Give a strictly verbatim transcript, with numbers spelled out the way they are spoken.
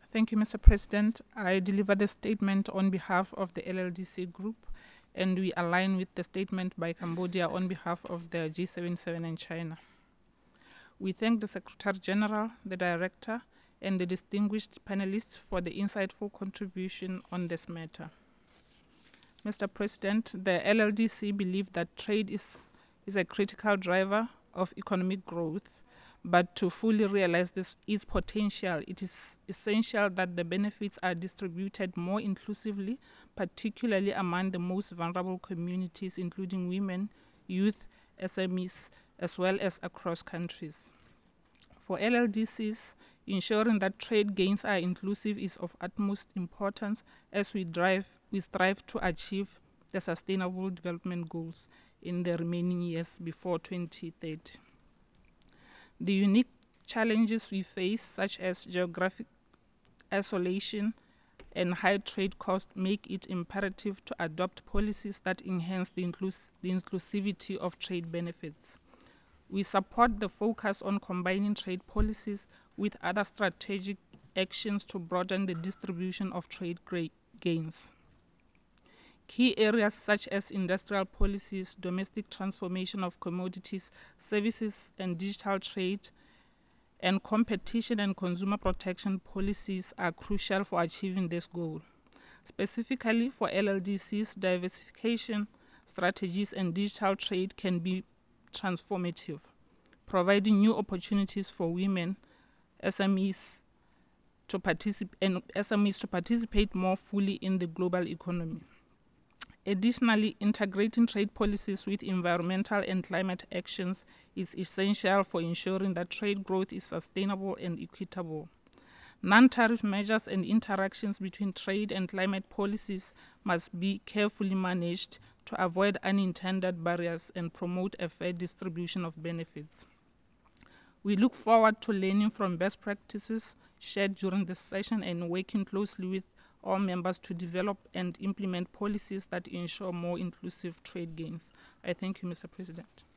Thank you, Mister President. I deliver the statement on behalf of the L L D C Group, and we align with the statement by Cambodia on behalf of the G seventy-seven and China. We thank the Secretary General, the Director, and the distinguished panelists for the insightful contribution on this matter. Mister President, the L L D C believe that trade is, is a critical driver of economic growth, but to fully realize this, its potential, it is essential that the benefits are distributed more inclusively, particularly among the most vulnerable communities, including women, youth, S M Es, as well as across countries. For L L D Cs, ensuring that trade gains are inclusive is of utmost importance as we, drive, we strive to achieve the Sustainable Development Goals in the remaining years before twenty thirty. The unique challenges we face, such as geographic isolation and high trade costs, make it imperative to adopt policies that enhance the, inclus the inclusivity of trade benefits. We support the focus on combining trade policies with other strategic actions to broaden the distribution of trade gains. Key areas such as industrial policies, domestic transformation of commodities, services and digital trade, and competition and consumer protection policies are crucial for achieving this goal. Specifically for L L D Cs, diversification strategies and digital trade can be transformative, providing new opportunities for women, S M Es, to participate and S M Es to participate more fully in the global economy. Additionally, integrating trade policies with environmental and climate actions is essential for ensuring that trade growth is sustainable and equitable. Non-tariff measures and interactions between trade and climate policies must be carefully managed to avoid unintended barriers and promote a fair distribution of benefits. We look forward to learning from best practices shared during this session and working closely with all members to develop and implement policies that ensure more inclusive trade gains. I thank you, Mister President.